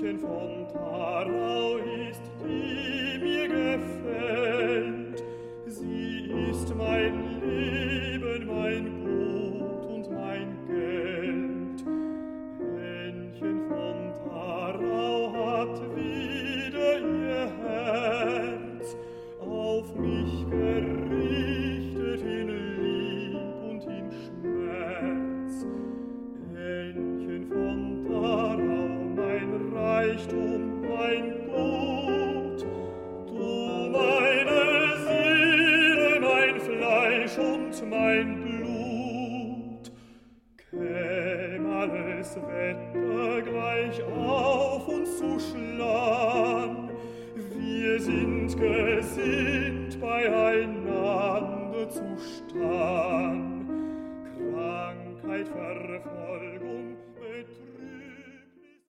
Hähnchen von Tharau ist, die mir gefällt. Sie ist mein Leben, mein Gut und mein Geld. Hähnchen von Tharau hat wieder ihr Herz auf mich gerichtet in Lieb und in Schmerz. Hähnchen von Tharau, mein Reichtum, mein Gut, du meine Seele, mein Fleisch und mein Blut. Käm alles Wetter gleich auf uns zu schlagen, wir sind gesinnt, beieinander zu stehen. Krankheit verfolgt